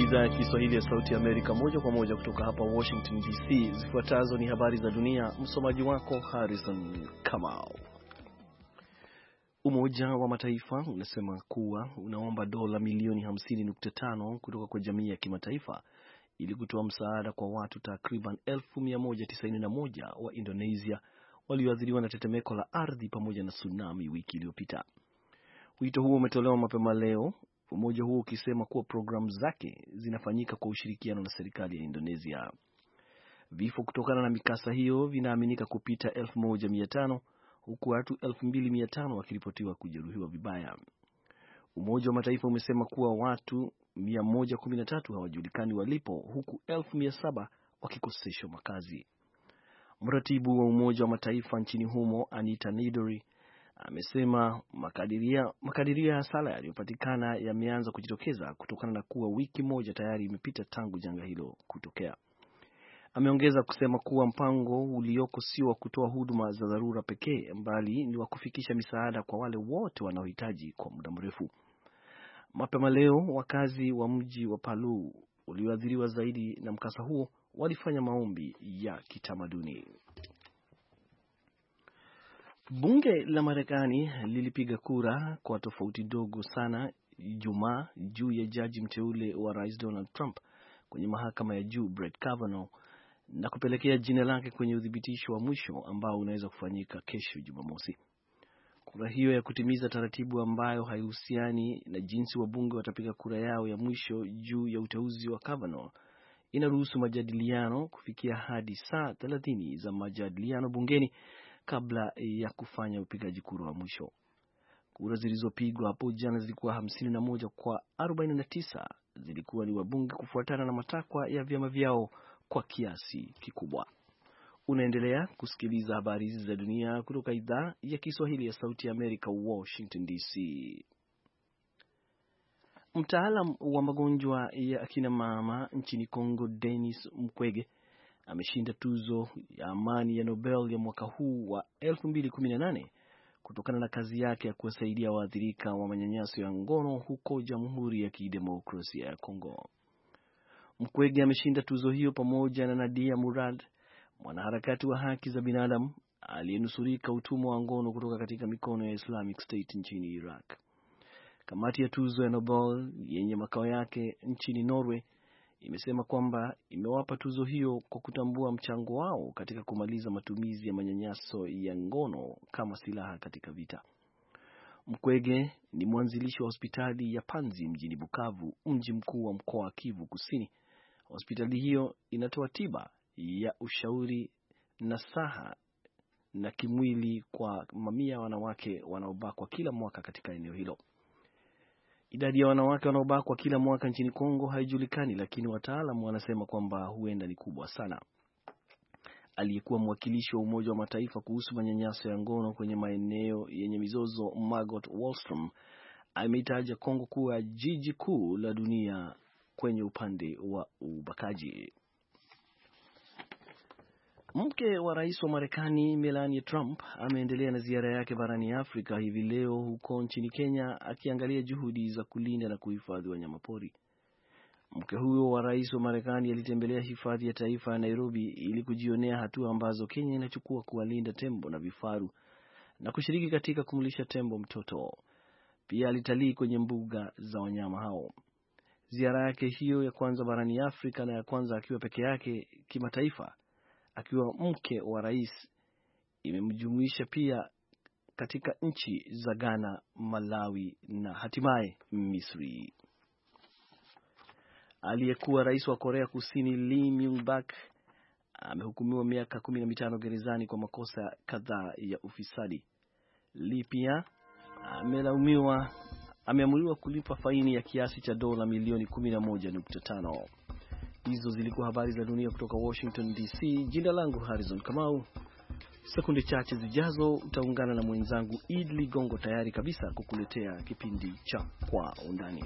idhaa ya Kiswahili ya Sauti ya Amerika moja kwa moja kutoka hapa Washington DC. Zifuatazo ni habari za dunia, msomaji wako Harrison Kamau. Umoja wa Mataifa unasema kuwa unaomba dola milioni 50.5 kutoka kwa jamii ya kimataifa ili kutoa msaada kwa watu takriban 1191 wa Indonesia walioathiriwa na tetemeko la ardhi pamoja na tsunami wiki iliyopita. Wito huo umetolewa mapema leo, umoja huo ukisema kuwa programu zake zinafanyika kwa ushirikiano na serikali ya Indonesia. Vifo kutokana na mikasa hiyo vinaaminika kupita 1500 huku watu 2500 wakiripotiwa kujeruhiwa vibaya. Umoja wa Mataifa umesema kuwa watu 113 hawajulikani walipo huku 1700 wakikoseshwa makazi. Mratibu wa Umoja wa Mataifa nchini humo Anita Nidori amesema makadirio ya hasara yaliyopatikana yameanza kujitokeza kutokana na kuwa wiki moja tayari imepita tangu janga hilo kutokea. Ameongeza kusema kuwa mpango ulioko sio wa kutoa huduma za dharura pekee, bali ni wa kufikisha misaada kwa wale wote wanaohitaji kwa muda mrefu. Mapema leo wakazi wa mji wa Palu ulioathiriwa zaidi na mkasa huo walifanya maombi ya kitamaduni. Bunge la Marekani lilipiga kura kwa tofauti dogo sana Ijumaa juu ya jaji mteule wa Rais Donald Trump kwenye mahakama ya juu Brett Kavanaugh na kupelekea jina lake kwenye udhibitisho wa mwisho ambao unaweza kufanyika kesho Jumamosi. Kura hiyo ya kutimiza taratibu ambayo haihusiani na jinsi wabunge watapiga kura yao ya mwisho juu ya uteuzi wa Kavanaugh inaruhusu majadiliano kufikia hadi saa 30 za majadiliano bungeni kabla ya kufanya upigaji kura wa mwisho. Kura zilizopigwa hapo jana zilikuwa 51 kwa 49 zilikuwa ni wabunge kufuatana na matakwa ya vyama vyao kwa kiasi kikubwa. Unaendelea kusikiliza habari hizi za dunia kutoka idhaa ya Kiswahili ya Sauti ya Amerika, Washington DC. Mtaalam wa magonjwa ya akina mama nchini Kongo Denis Mukwege ameshinda tuzo ya amani ya Nobel ya mwaka huu wa 2018 kutokana na kazi yake ya kuwasaidia waathirika wa manyanyaso ya ngono huko Jamhuri ya Kidemokrasia ya Kongo. Mukwege ameshinda tuzo hiyo pamoja na Nadia Murad, mwanaharakati wa haki za binadamu aliyenusurika utumwa wa ngono kutoka katika mikono ya Islamic State nchini Iraq. Kamati ya tuzo ya Nobel yenye makao yake nchini Norway imesema kwamba imewapa tuzo hiyo kwa kutambua mchango wao katika kumaliza matumizi ya manyanyaso ya ngono kama silaha katika vita. Mukwege ni mwanzilishi wa hospitali ya Panzi mjini Bukavu, mji mkuu wa mkoa wa Kivu Kusini. Hospitali hiyo inatoa tiba ya ushauri na saha na kimwili kwa mamia ya wanawake wanaobakwa kila mwaka katika eneo hilo. Idadi ya wanawake wanaobakwa kila mwaka nchini Kongo haijulikani, lakini wataalamu wanasema kwamba huenda ni kubwa sana. Aliyekuwa mwakilishi wa Umoja wa Mataifa kuhusu manyanyaso ya ngono kwenye maeneo yenye mizozo, Margot Wallström, ameitaja Kongo kuwa jiji kuu la dunia kwenye upande wa ubakaji. Mke wa rais wa Marekani Melania Trump ameendelea na ziara yake barani Afrika hivi leo huko nchini Kenya, akiangalia juhudi za kulinda na kuhifadhi wanyamapori. Mke huyo wa rais wa Marekani alitembelea hifadhi ya taifa ya Nairobi ili kujionea hatua ambazo Kenya inachukua kuwalinda tembo na vifaru na kushiriki katika kumlisha tembo mtoto. Pia alitalii kwenye mbuga za wanyama hao. Ziara yake hiyo ya kwanza barani Afrika na ya kwanza akiwa peke yake kimataifa akiwa mke wa rais imemjumuisha pia katika nchi za Ghana, Malawi na hatimaye Misri. Aliyekuwa rais wa Korea Kusini Lee Myung-bak amehukumiwa miaka 15 gerezani kwa makosa kadhaa ya ufisadi. Lee pia ameamuriwa kulipa faini ya kiasi cha dola milioni 11.5. Hizo zilikuwa habari za dunia kutoka Washington DC. Jina langu Harrison Kamau. Sekunde chache zijazo utaungana na mwenzangu Id Ligongo tayari kabisa kukuletea kipindi cha Kwa Undani.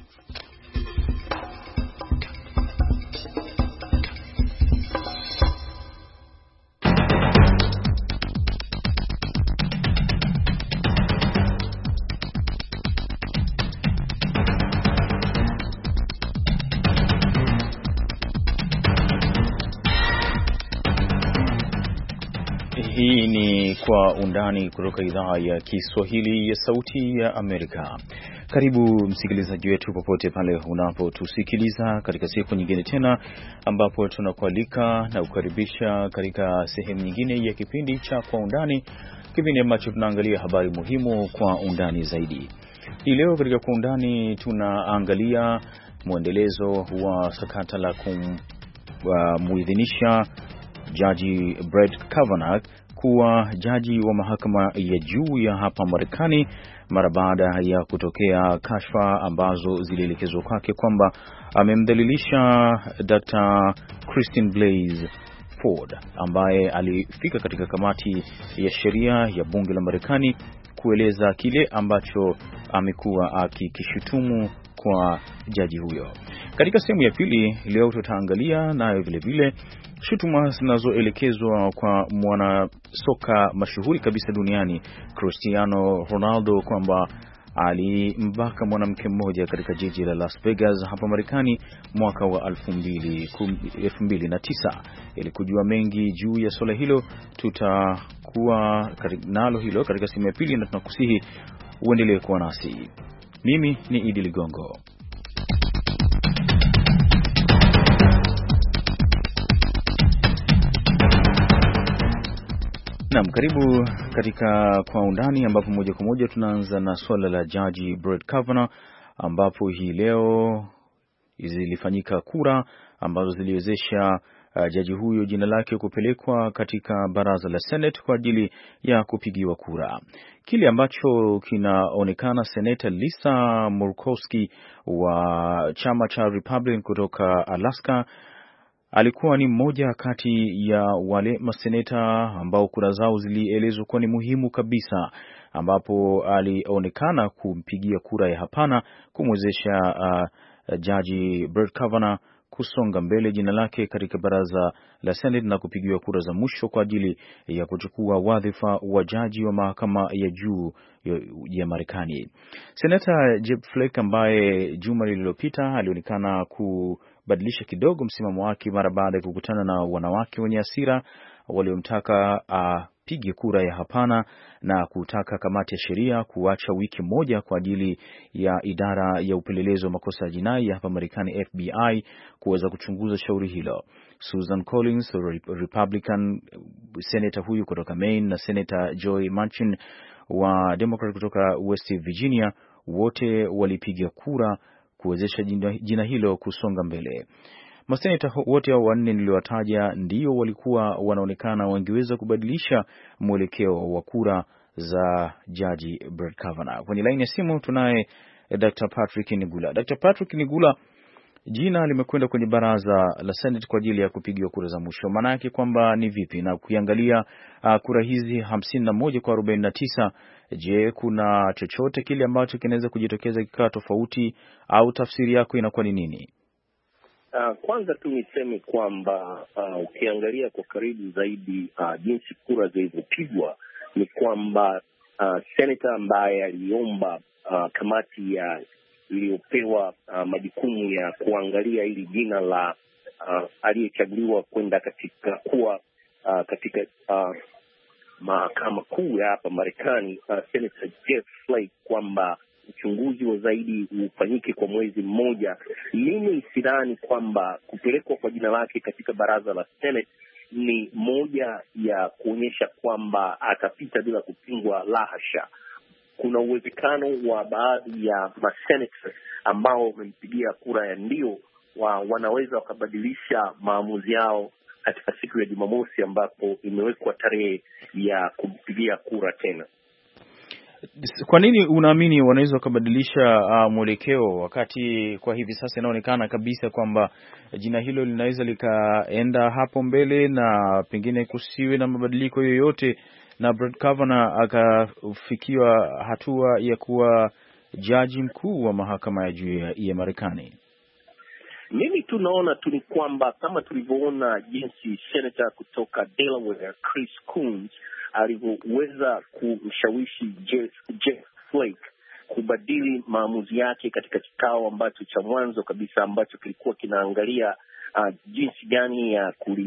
Hii ni Kwa Undani kutoka idhaa ya Kiswahili ya Sauti ya Amerika. Karibu msikilizaji wetu popote pale unapotusikiliza katika siku nyingine tena, ambapo tunakualika na kukaribisha katika sehemu nyingine ya kipindi cha Kwa Undani, kipindi ambacho tunaangalia habari muhimu kwa undani zaidi. Hii leo katika Kwa Undani tunaangalia mwendelezo wa sakata la kumuidhinisha Jaji Brett Kavanaugh kuwa jaji wa mahakama ya juu ya hapa Marekani mara baada ya kutokea kashfa ambazo zilielekezwa kwake kwamba amemdhalilisha Dr. Christine Blasey Ford ambaye alifika katika kamati ya sheria ya bunge la Marekani kueleza kile ambacho amekuwa akikishutumu kwa jaji huyo. Katika sehemu ya pili leo tutaangalia nayo vile vile shutuma zinazoelekezwa kwa mwanasoka mashuhuri kabisa duniani Cristiano Ronaldo kwamba alimbaka mwanamke mmoja katika jiji la Las Vegas hapa Marekani mwaka wa 2009. Ili kujua mengi juu ya swala hilo, tutakuwa nalo hilo katika sehemu ya pili, na tunakusihi uendelee kuwa nasi. Mimi ni Idi Ligongo. Naam, karibu katika Kwa Undani, ambapo moja kwa moja tunaanza na swala la Jaji Brett Kavanaugh, ambapo hii leo zilifanyika kura ambazo ziliwezesha jaji huyo jina lake kupelekwa katika baraza la Senate kwa ajili ya kupigiwa kura. Kile ambacho kinaonekana, Senator Lisa Murkowski wa chama cha Republican kutoka Alaska alikuwa ni mmoja kati ya wale maseneta ambao kura zao zilielezwa kuwa ni muhimu kabisa, ambapo alionekana kumpigia kura ya hapana kumwezesha Jaji Brett Kavanaugh kusonga mbele jina lake katika baraza la Senate na kupigiwa kura za mwisho kwa ajili ya kuchukua wadhifa wa jaji wa mahakama ya juu ya Marekani. Senator Jeff Flake ambaye juma lililopita alionekana kubadilisha kidogo msimamo wake mara baada ya kukutana na wanawake wenye hasira waliomtaka apige kura ya hapana na kutaka kamati ya sheria kuacha wiki moja kwa ajili ya idara ya upelelezi wa makosa ya jinai ya hapa Marekani FBI kuweza kuchunguza shauri hilo. Susan Collins, Republican senator huyu kutoka Maine, na Senator Joy Manchin wa Democrat kutoka West Virginia, wote walipiga kura kuwezesha jina hilo kusonga mbele. Maseneta wote hao wanne niliowataja ndio walikuwa wanaonekana wangeweza kubadilisha mwelekeo wa kura za Jaji Brett Kavanaugh. Kwenye laini ya simu tunaye Dr. Patrick Nigula. Dr. Patrick Nigula, jina limekwenda kwenye baraza la Senate kwa ajili ya kupigiwa kura za mwisho. Maana yake kwamba ni vipi? Na kuiangalia kura hizi 51 kwa 49, je, kuna chochote kile ambacho kinaweza kujitokeza kikawa tofauti, au tafsiri yako inakuwa ni nini? Kwanza tu niseme kwamba ukiangalia kwa karibu zaidi jinsi kura zilizopigwa ni kwamba senator ambaye aliomba kamati iliyopewa majukumu ya kuangalia ili jina la aliyechaguliwa kwenda katika kuwa katika mahakama kuu ya hapa Marekani, Senator Jeff Flake, kwamba uchunguzi wa zaidi ufanyike kwa mwezi mmoja. Mimi sidhani kwamba kupelekwa kwa jina lake katika baraza la Senate ni moja ya kuonyesha kwamba atapita bila kupingwa. La hasha, kuna uwezekano wa baadhi ya maseneta ambao wamempigia kura ya ndio wanaweza wakabadilisha maamuzi yao katika siku ya Jumamosi ambapo imewekwa tarehe ya kumpigia kura tena. Kwa nini unaamini wanaweza wakabadilisha mwelekeo, wakati kwa hivi sasa inaonekana kabisa kwamba jina hilo linaweza likaenda hapo mbele na pengine kusiwe na mabadiliko yoyote na Brett Kavanaugh akafikiwa hatua ya kuwa jaji mkuu wa mahakama ya juu ya Marekani? Mimi tunaona tu ni kwamba kama tulivyoona jinsi senator kutoka Delaware Chris Coons alivyoweza kumshawishi Jeff Flake kubadili maamuzi yake katika kikao ambacho cha mwanzo kabisa ambacho kilikuwa kinaangalia jinsi gani ya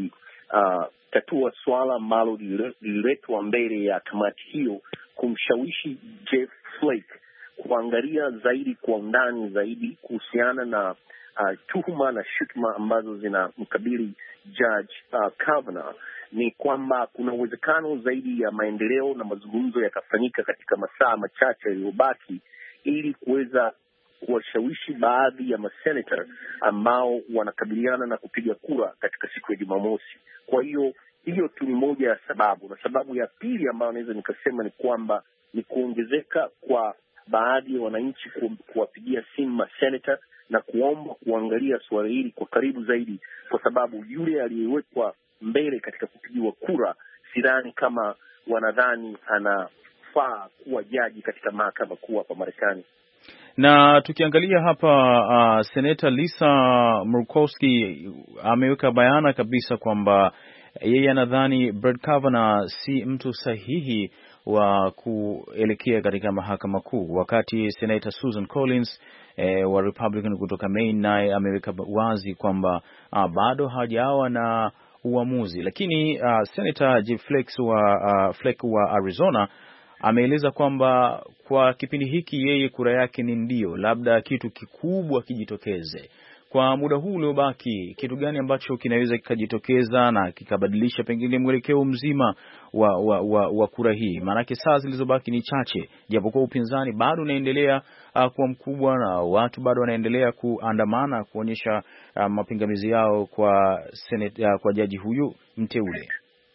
tatua swala ambalo lililetwa mbele ya kamati hiyo, kumshawishi Jeff Flake kuangalia zaidi kwa undani zaidi kuhusiana na tuhuma na shutuma ambazo zinamkabili Judge Kavanaugh, ni kwamba kuna uwezekano zaidi ya maendeleo na mazungumzo yakafanyika katika masaa machache yaliyobaki, ili kuweza kuwashawishi baadhi ya masenator ambao wanakabiliana na kupiga kura katika siku ya Jumamosi. Kwa hiyo tu ni moja ya sababu, na sababu ya pili ambayo naweza nikasema ni kwamba ni kuongezeka kwa baadhi ya wananchi kuwapigia simu masenator na kuomba kuangalia suala hili kwa karibu zaidi, kwa sababu yule aliyewekwa mbele katika kupigiwa kura sidhani kama wanadhani anafaa kuwa jaji katika mahakama kuu hapa Marekani. Na tukiangalia hapa Senator Lisa Murkowski ameweka bayana kabisa kwamba yeye anadhani Brett Kavanaugh si mtu sahihi wa kuelekea katika mahakama kuu, wakati Senator Susan Collins wa Republican kutoka Maine naye ameweka wazi kwamba bado hajawa na uamuzi. Lakini Senator Jeff Flake wa Arizona ameeleza kwamba kwa kipindi hiki yeye kura yake ni ndio, labda kitu kikubwa kijitokeze. Kwa muda huu uliobaki, kitu gani ambacho kinaweza kikajitokeza na kikabadilisha pengine mwelekeo mzima wa kura hii? Maanake saa zilizobaki ni chache, japokuwa upinzani bado unaendelea kuwa mkubwa na watu bado wanaendelea kuandamana kuonyesha mapingamizi yao kwa jaji huyu mteule.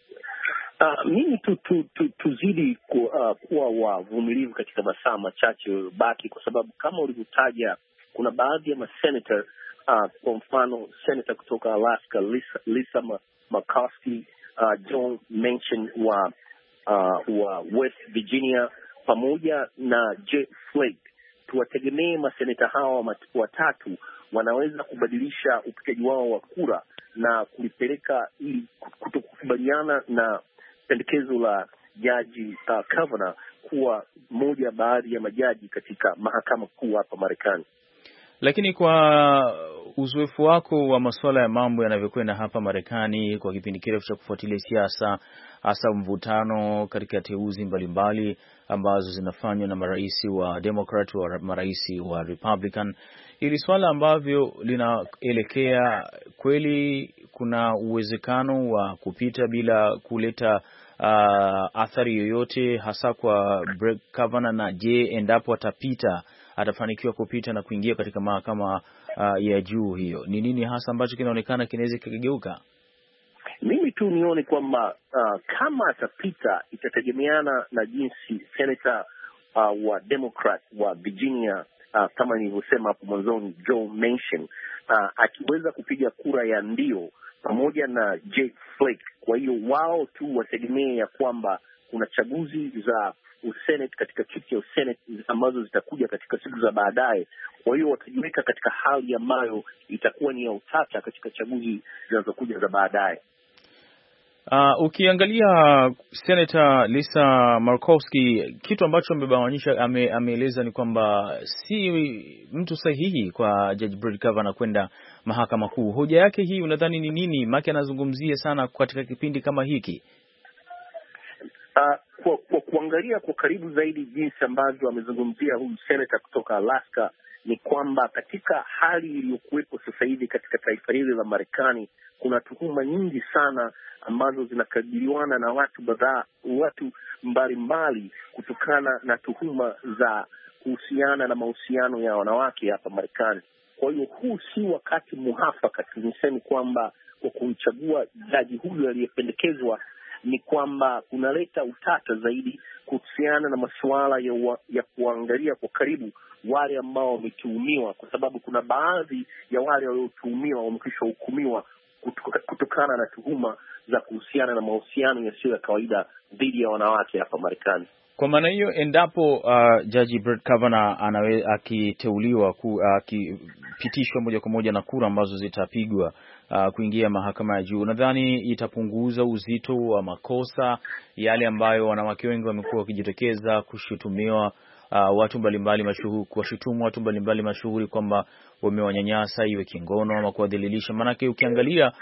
Mimi tuzidi kuwa wavumilivu katika masaa machache baki, kwa sababu kama ulivyotaja, kuna baadhi ya masenator kwa mfano senator kutoka Alaska Lisa Murkowski, Joe Manchin wa West Virginia, pamoja na Jeff Flake. Tuwategemee maseneta hawa watatu wanaweza kubadilisha upigaji wao wa kura na kulipeleka ili kutokubaliana na pendekezo la Jaji Kavanaugh kuwa moja baadhi ya majaji katika mahakama kuu hapa Marekani. Lakini kwa uzoefu wako wa masuala ya mambo yanavyokwenda hapa Marekani kwa kipindi kirefu cha kufuatilia siasa, hasa mvutano katika teuzi mbalimbali ambazo zinafanywa na marais wa Democrat wa marais wa Republican, hili swala ambavyo linaelekea, kweli kuna uwezekano wa kupita bila kuleta athari yoyote hasa kwa Brett Kavanaugh? Na je, endapo atafanikiwa kupita na kuingia katika mahakama ya juu, hiyo ni nini hasa ambacho kinaonekana kinaweza kikageuka? Mimi tu nione kwamba kama atapita itategemeana na jinsi senator wa Democrat wa Virginia kama nilivyosema hapo mwanzoni, Joe Manchin akiweza kupiga kura ya ndio pamoja na Jeff Flake. Kwa hiyo wao tu wategemee ya kwamba kuna chaguzi za usenate katika kiti ya usenate ambazo zitakuja katika siku za baadaye. Kwa hiyo watajiweka katika hali ambayo itakuwa ni ya utata katika chaguzi zinazokuja za baadaye. Ukiangalia Senator Lisa Murkowski, kitu ambacho ameeleza ni kwamba si mtu sahihi kwa Judge Brett Kavanaugh kwenda mahakama kuu. Hoja yake hii unadhani ni nini? Maana anazungumzia sana katika kipindi kama hiki. Kwa kuangalia kwa karibu zaidi jinsi ambavyo amezungumzia huyu senator kutoka Alaska, ni kwamba katika hali iliyokuwepo sasa hivi katika taifa hili la Marekani, kuna tuhuma nyingi sana ambazo zinakabiliwana na watu mbalimbali kutokana na tuhuma za kuhusiana na mahusiano ya wanawake hapa Marekani. Kwa hiyo huu si wakati muafaka niseme kwamba kwa kumchagua jaji huyu aliyependekezwa, ni kwamba kunaleta utata zaidi kuhusiana na masuala ya kuangalia kwa karibu wale ambao wametuhumiwa, kwa sababu kuna baadhi ya wale waliotuhumiwa wamekwisha hukumiwa kutokana na tuhuma za kuhusiana na mahusiano yasiyo ya kawaida dhidi ya wanawake hapa Marekani. Kwa maana hiyo, endapo Jaji Brett Kavanaugh akiteuliwa akipitishwa moja kwa moja na kura ambazo zitapigwa kuingia mahakama ya juu, nadhani itapunguza uzito wa makosa yale ambayo wanawake wengi wamekuwa wakijitokeza kushutumiwa watu mbalimbali mashuhuri, kuwashutumu watu mbalimbali mashuhuri kwamba wamewanyanyasa, iwe kingono ama kuwadhalilisha. Maanake ukiangalia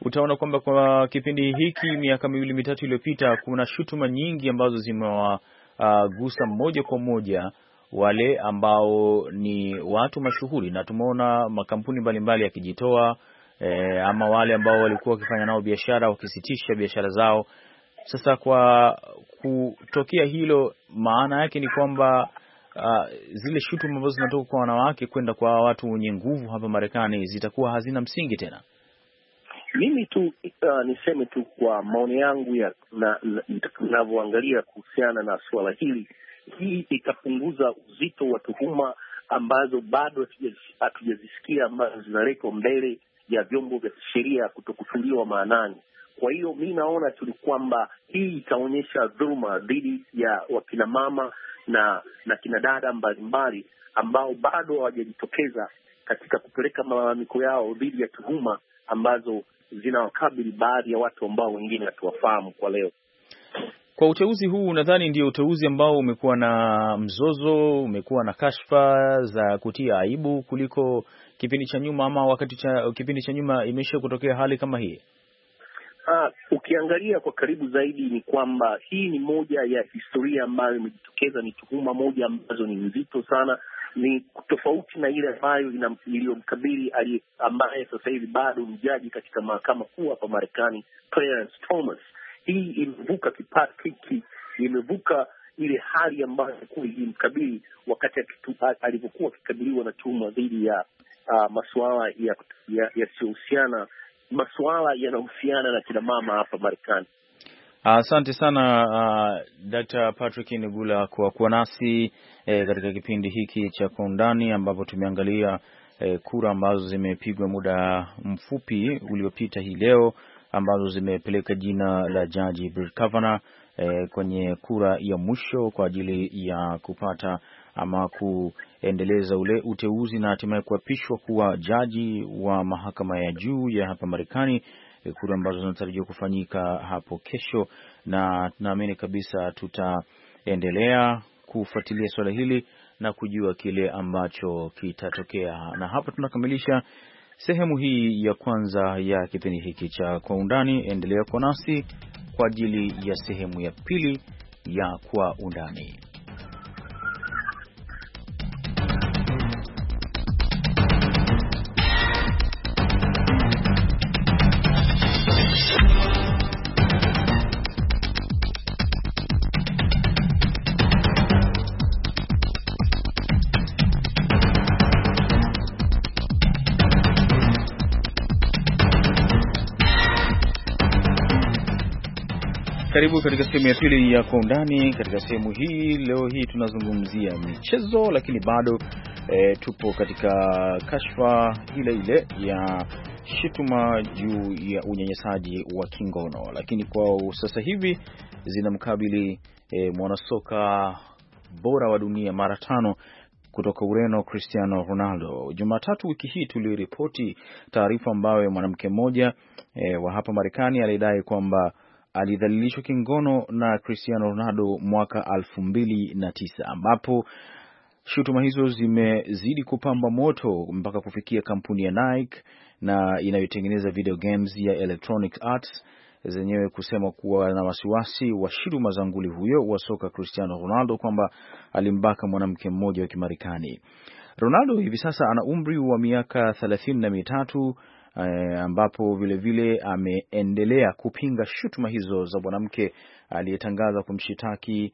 utaona kwamba kwa kipindi hiki miaka miwili mitatu iliyopita kuna shutuma nyingi ambazo zimewagusa moja kwa moja wale ambao ni watu mashuhuri, na tumeona makampuni mbalimbali yakijitoa ama wale ambao walikuwa wakifanya nao biashara wakisitisha biashara zao. Sasa kwa kutokea hilo, maana yake ni kwamba zile shutuma ambazo zinatoka kwa wanawake kwenda kwa watu wenye nguvu hapa Marekani zitakuwa hazina msingi tena. Mimi tu niseme tu kwa maoni yangu ninavyoangalia kuhusiana na suala hili, hii itapunguza uzito wa tuhuma ambazo bado hatujazisikia, ambazo zinaletwa mbele ya vyombo vya sheria kutokutuliwa maanani. Kwa hiyo mi naona tu kwamba hii itaonyesha dhuluma dhidi ya wakina mama na kina dada mbalimbali ambao bado hawajajitokeza katika kupeleka malalamiko yao dhidi ya tuhuma ambazo zinawakabili baadhi ya watu ambao wengine hatuwafahamu kwa leo. Kwa uteuzi huu, nadhani ndio uteuzi ambao umekuwa na mzozo, umekuwa na kashfa za kutia aibu kuliko kipindi cha nyuma, ama kipindi cha nyuma imesha kutokea hali kama hii. Ukiangalia kwa karibu zaidi ni kwamba hii ni moja ya historia ambayo imejitokeza. Ni tuhuma moja ambazo ni nzito sana, ni tofauti na ile ambayo iliyomkabili ambaye sasa hivi bado mjaji katika mahakama kuu hapa Marekani, Clarence Thomas. Hii imevuka imevuka ile hali ambayo ilikuwa ilimkabili wakati alivyokuwa akikabiliwa na tuhuma dhidi ya masuala yasiyohusiana, masuala yanahusiana na kina mama hapa Marekani. Asante sana Dr. Patrick Nigula kwa kuwa nasi katika kipindi hiki cha Kwa Undani, ambapo tumeangalia kura ambazo zimepigwa muda mfupi uliopita hii leo, ambazo zimepeleka jina la Jaji Brett Kavanaugh kwenye kura ya mwisho kwa ajili ya kupata ama kuendeleza ule uteuzi na hatimaye kuapishwa kuwa jaji wa mahakama ya juu ya hapa Marekani, kura ambazo zinatarajiwa kufanyika hapo kesho, na tunaamini kabisa tutaendelea kufuatilia swala hili na kujua kile ambacho kitatokea. Na hapa tunakamilisha sehemu hii ya kwanza ya kipindi hiki cha Kwa Undani. Endelea kuwa nasi kwa ajili ya sehemu ya pili ya Kwa Undani. Karibu katika sehemu ya pili ya Kwa Undani. Katika sehemu hii leo hii tunazungumzia michezo, lakini bado tupo katika kashfa ile ya shutuma juu ya unyanyasaji wa kingono, lakini kwa sasa hivi zinamkabili mwanasoka bora wa dunia mara 5 kutoka Ureno, Cristiano Ronaldo. Jumatatu wiki hii tuliripoti taarifa ambayo mwanamke mmoja wa hapa Marekani alidai kwamba alidhalilishwa kingono na Cristiano Ronaldo mwaka 2009, ambapo shutuma hizo zimezidi kupamba moto mpaka kufikia kampuni ya Nike na inayotengeneza video games ya Electronic Arts zenyewe kusema kuwa na wasiwasi wa shutuma za nguli huyo wa soka Cristiano Ronaldo kwamba alimbaka mwanamke mmoja wa Kimarekani. Ronaldo hivi sasa ana umri wa miaka 33, ambapo vile ameendelea kupinga shutuma hizo za mwanamke aliyetangaza kumshitaki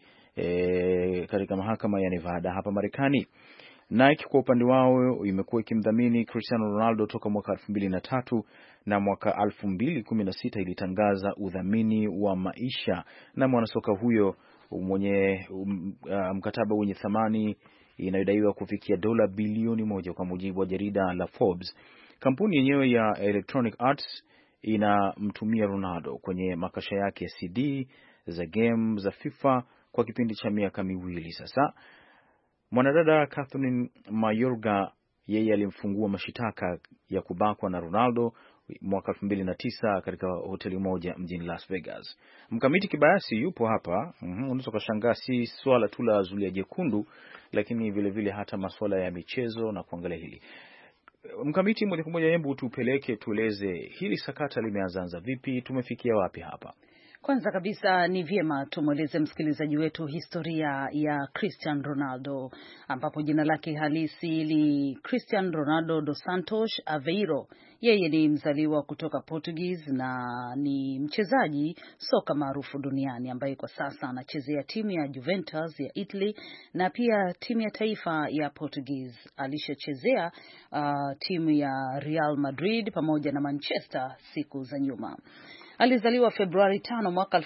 katika mahakama ya Nevada hapa Marekani. Nike kwa upande wao imekuwa ikimdhamini Cristiano Ronaldo toka mwaka 2003 na mwaka 2016 ilitangaza udhamini wa maisha na mwanasoka huyo mwenye mkataba wenye thamani inayodaiwa kufikia dola bilioni 1 kwa mujibu wa jarida la Forbes. Kampuni yenyewe ya Electronic Arts inamtumia Ronaldo kwenye makasha yake ya CD za game za FIFA kwa kipindi cha miaka 2 sasa. Mwanadada Catherine Mayorga yeye alimfungua mashitaka ya kubakwa na Ronaldo mwaka 2009 katika hoteli moja mjini Las Vegas. Mkamiti Kibayasi yupo hapa. Unaweza kushangaa si swala tu la zulia jekundu, lakini vile hata masuala ya michezo na kuangalia hili. Mkamiti, moja kwa moja, hebu tupeleke, tueleze hili sakata limeanza vipi, tumefikia wapi hapa? Kwanza kabisa ni vyema tumweleze msikilizaji wetu historia ya Cristiano Ronaldo, ambapo jina lake halisi ni Cristiano Ronaldo dos Santos Aveiro. Yeye ni mzaliwa kutoka Portuguese na ni mchezaji soka maarufu duniani ambaye kwa sasa anachezea timu ya Juventus ya Italy na pia timu ya taifa ya Portuguese. Alishachezea timu ya Real Madrid pamoja na Manchester siku za nyuma. Alizaliwa Februari 5 mwaka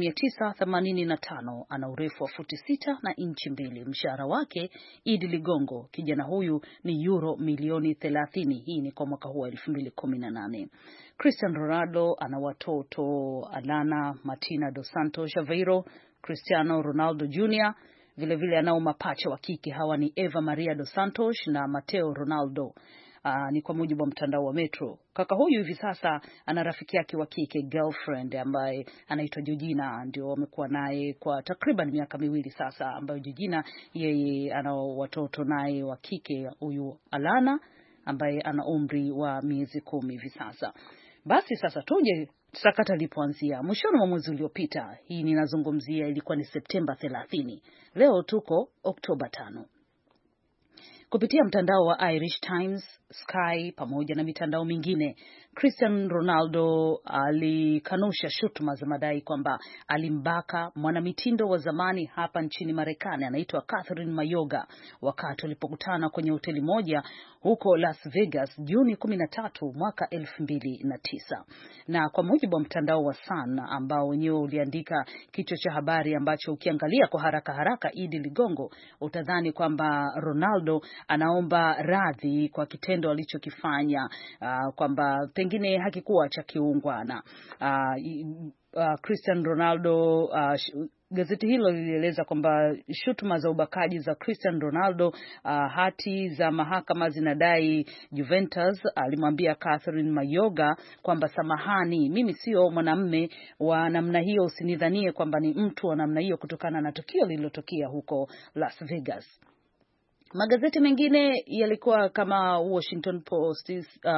1985. Ana urefu wa futi 6 na inchi 2. Mshahara wake Idi Ligongo, kijana huyu, ni euro milioni 30. Hii ni kwa mwaka huu wa 2018. Cristiano Ronaldo ana watoto Alana Martina dos Santos Aveiro, Cristiano Ronaldo Jr. Vile anao mapacha wa kike, hawa ni Eva Maria dos Santos na Mateo Ronaldo. Ni kwa mujibu wa mtandao wa Metro. Kaka huyu hivi sasa ana rafiki yake wa kike, girlfriend, ambaye anaitwa Georgina, ndio wamekuwa naye kwa takriban miaka 2 sasa, ambayo Georgina yeye ana watoto naye wa kike, huyu Alana ambaye ana umri wa miezi 10 hivi sasa. Basi sasa tuje sakata lipoanzia mwishoni mwa mwezi uliopita. Hii ninazungumzia ilikuwa ni Septemba 30. Leo tuko Oktoba 5. Kupitia mtandao wa Irish Times, Sky pamoja na mitandao mingine, Cristiano Ronaldo alikanusha shutuma za madai kwamba alimbaka mwanamitindo wa zamani hapa nchini Marekani anaitwa Catherine Mayorga wakati walipokutana kwenye hoteli moja huko Las Vegas Juni 13 mwaka 2009. Na kwa mujibu wa mtandao wa Sun ambao wenyewe uliandika kichwa cha habari ambacho ukiangalia kwa haraka Idi Ligongo utadhani kwamba Ronaldo anaomba radhi kwa kitendo alichokifanya, kwamba pengine hakikuwa cha kiungwana. Cristiano Ronaldo, gazeti hilo lilieleza kwamba shutuma za ubakaji za Cristiano Ronaldo, hati za mahakama zinadai Juventus alimwambia Catherine Mayorga kwamba samahani, mimi sio mwanamume wa namna hiyo, usinidhanie kwamba ni mtu wa namna hiyo, kutokana na tukio lililotokea huko Las Vegas. Magazeti mengine yalikuwa kama Washington Post,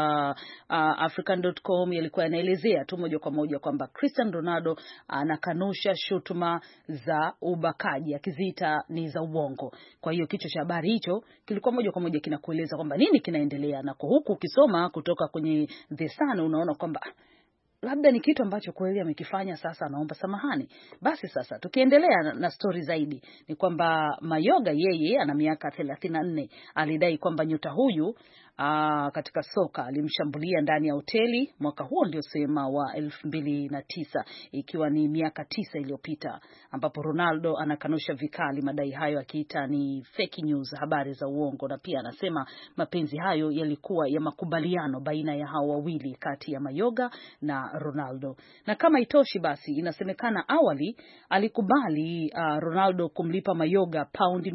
African.com yalikuwa yanaelezea tu moja kwa moja kwamba Cristiano Ronaldo anakanusha shutuma za ubakaji, akiziita ni za uongo. Kwa hiyo kichwa cha habari hicho kilikuwa moja kwa moja kinakueleza kwamba nini kinaendelea, na kwa huku ukisoma kutoka kwenye The Sun unaona kwamba labda ni kitu ambacho kweli amekifanya, sasa anaomba samahani. Basi sasa tukiendelea na story zaidi ni kwamba Mayorga yeye ana miaka 34. Alidai kwamba nyota huyu katika soka alimshambulia ndani ya hoteli mwaka huo, ndio sema wa 2009, ikiwa ni miaka 9 iliyopita, ambapo Ronaldo anakanusha vikali madai hayo, akiita ni fake news, habari za uongo, na pia anasema mapenzi hayo yalikuwa ya makubaliano baina ya hao wawili, kati ya Mayorga na Ronaldo. Na kama itoshi, basi inasemekana awali alikubali Ronaldo kumlipa Mayorga paundi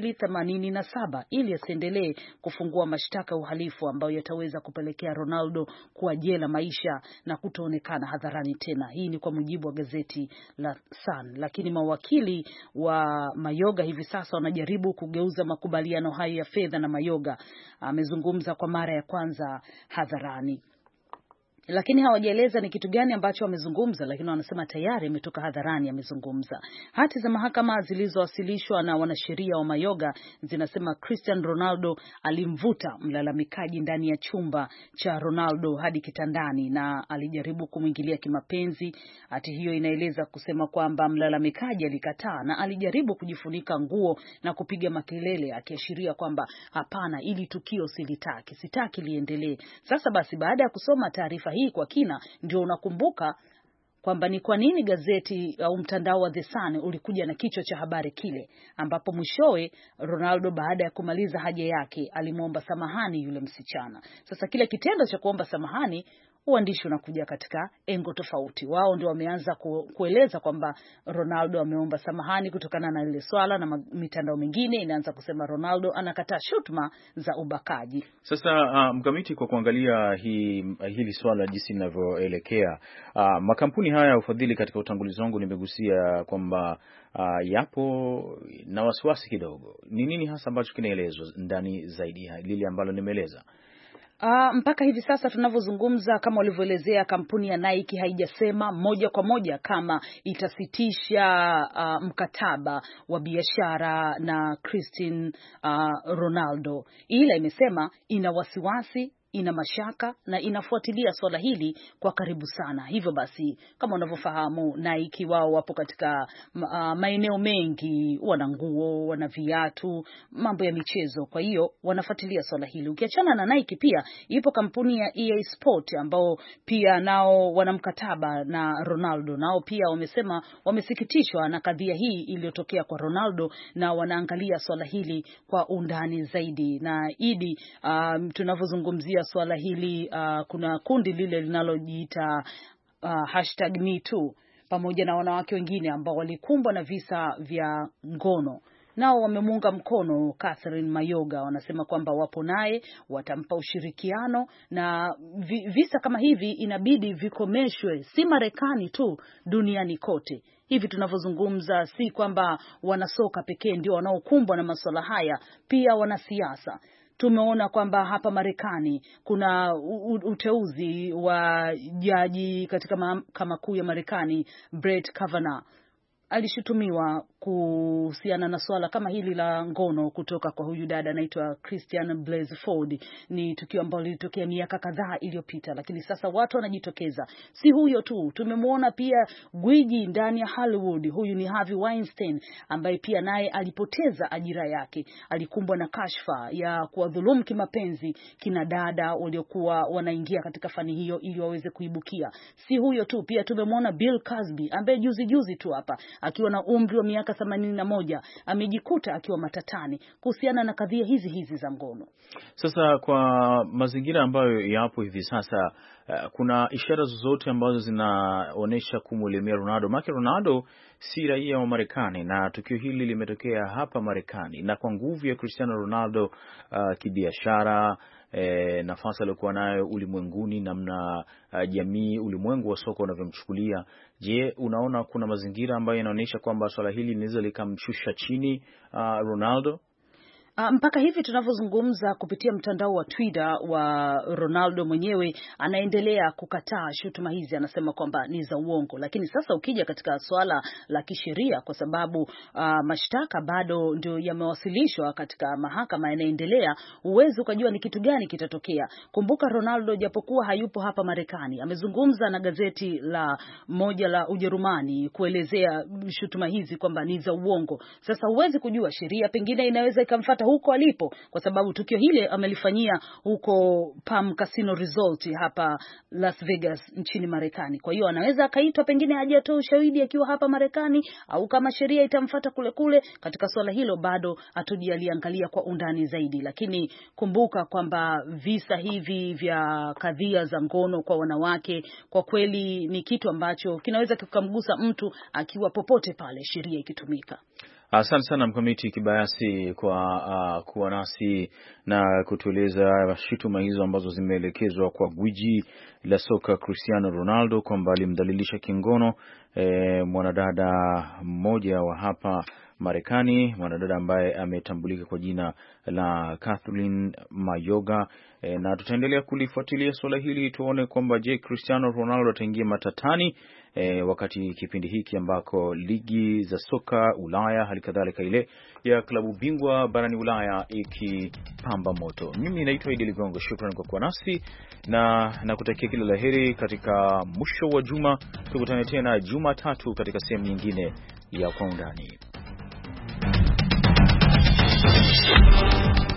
287 ili asiendelee kufungua mashtaka uhalifu ambayo yataweza kupelekea Ronaldo kuwa jela maisha na kutoonekana hadharani tena. Hii ni kwa mujibu wa gazeti la Sun. Lakini mawakili wa Mayorga hivi sasa wanajaribu kugeuza makubaliano hayo ya fedha, na Mayorga amezungumza kwa mara ya kwanza hadharani, lakini hawajaeleza ni kitu gani ambacho wamezungumza, lakini wanasema tayari ametoka hadharani amezungumza. Hati za mahakama zilizowasilishwa na wanasheria wa Mayorga zinasema Cristiano Ronaldo alimvuta mlalamikaji ndani ya chumba cha Ronaldo hadi kitandani na alijaribu kumwingilia kimapenzi. Hati hiyo inaeleza kusema kwamba mlalamikaji alikataa na alijaribu kujifunika nguo na kupiga makelele, akiashiria kwamba hapana, ili tukio sitaki liendelee. Sasa basi, baada ya kusoma taarifa hii kwa kina, ndio unakumbuka kwamba ni kwa nini gazeti au mtandao wa The Sun ulikuja na kichwa cha habari kile, ambapo mwishowe Ronaldo baada ya kumaliza haja yake alimwomba samahani yule msichana. Sasa kile kitendo cha kuomba samahani, uandishi unakuja katika engo tofauti. Wao ndio wameanza kueleza kwamba Ronaldo ameomba samahani kutokana na ile swala, na mitandao mingine inaanza kusema Ronaldo anakataa shutuma za ubakaji. Sasa mkamiti, kwa kuangalia hili swala jinsi linavyoelekea, makampuni haya ya ufadhili, katika utangulizi wangu nimegusia kwamba yapo na wasiwasi kidogo. Ni nini hasa ambacho kinaelezwa ndani zaidi ya lile ambalo nimeeleza? Mpaka hivi sasa tunavyozungumza, kama walivyoelezea, kampuni ya Nike haijasema moja kwa moja kama itasitisha mkataba wa biashara na Cristiano Ronaldo, ila imesema ina wasiwasi, ina mashaka na inafuatilia swala hili kwa karibu sana. Hivyo basi, kama unavyofahamu, Nike wao wapo katika maeneo mengi, wana nguo, wana viatu, mambo ya michezo. Kwa hiyo wanafuatilia swala hili. Ukiachana na Nike, pia ipo kampuni ya EA Sport ambao pia nao wana mkataba na Ronaldo. Nao pia wamesema wamesikitishwa na kadhia hii iliyotokea kwa Ronaldo na wanaangalia swala hili kwa undani zaidi. Na Idi, tunavyozungumzia swala hili, kuna kundi lile linalojiita #MeToo pamoja na wanawake wengine ambao walikumbwa na visa vya ngono, nao wamemuunga mkono Catherine Mayoga. Wanasema kwamba wapo naye, watampa ushirikiano, na visa kama hivi inabidi vikomeshwe, si Marekani tu, duniani kote. Hivi tunavyozungumza, si kwamba wanasoka pekee ndio wanaokumbwa na masuala haya, pia wanasiasa. Tumeona kwamba hapa Marekani kuna uteuzi wa jaji katika mahakama kuu ya Marekani, Brett Kavanaugh. Alishutumiwa kuhusiana na swala kama hili la ngono kutoka kwa huyu dada anaitwa Christian Blasey Ford. Ni tukio ambalo lilitokea miaka kadhaa iliyopita, lakini sasa watu wanajitokeza. Si huyo tu, tumemwona pia gwiji ndani ya Hollywood, huyu ni Harvey Weinstein, ambaye pia naye alipoteza ajira yake. Alikumbwa na kashfa ya kuwadhulumu kimapenzi kina dada waliokuwa wanaingia katika fani hiyo ili waweze kuibukia. Si huyo tu, pia tumemwona Bill Cosby ambaye juzi tu hapa akiwa na umri wa miaka 81 amejikuta akiwa matatani kuhusiana na kadhia hizi za ngono. Sasa kwa mazingira ambayo yapo hivi sasa, kuna ishara zozote ambazo zinaonesha kumulemea Ronaldo? Maana Ronaldo si raia wa Marekani na tukio hili limetokea hapa Marekani, na kwa nguvu ya Cristiano Ronaldo kibiashara, nafasi aliyokuwa nayo ulimwenguni, namna jamii, ulimwengu wa soka unavyomchukulia. Je, unaona kuna mazingira ambayo yanaonyesha kwamba swala hili linaweza likamshusha chini Ronaldo? Mpaka hivi tunavyozungumza, kupitia mtandao wa Twitter wa Ronaldo mwenyewe anaendelea kukataa shutuma hizi, anasema kwamba ni za uongo. Lakini sasa ukija katika swala la kisheria, kwa sababu mashtaka bado ndio yamewasilishwa katika mahakama yanaendelea, huwezi ukajua ni kitu gani kitatokea. Kumbuka Ronaldo japokuwa hayupo hapa Marekani, amezungumza na gazeti la moja la Ujerumani kuelezea shutuma hizi kwamba ni za uongo. Sasa huwezi kujua, sheria pengine inaweza ikamfuata huko alipo, kwa sababu tukio hile amelifanyia huko Palm Casino Resort hapa Las Vegas nchini Marekani. Kwa hiyo anaweza akaitwa, pengine aje atoe ushahidi akiwa hapa Marekani, au kama sheria itamfuata kule. Katika swala hilo bado hatujaliangalia kwa undani zaidi, lakini kumbuka kwamba visa hivi vya kadhia za ngono kwa wanawake kwa kweli ni kitu ambacho kinaweza kukamgusa mtu akiwa popote pale sheria ikitumika. Asante sana Mkamiti Kibayasi kwa kuwa nasi na kutueleza shutuma hizo ambazo zimeelekezwa kwa gwiji la soka Cristiano Ronaldo kwamba alimdhalilisha kingono mwanadada mmoja wa hapa Marekani, mwanadada ambaye ametambulika kwa jina la Catherine Mayoga. Na tutaendelea kulifuatilia swala hili tuone kwamba je, Cristiano Ronaldo ataingia matatani wakati kipindi hiki ambako ligi za soka Ulaya, halikadhalika ile ya klabu bingwa barani Ulaya ikipamba moto. Mimi naitwa Idi Ligongo, shukrani kwa kuwa nasi na nakutakia kila laheri katika mwisho wa juma. Tukutane tena Jumatatu katika sehemu nyingine ya Kwa Undani.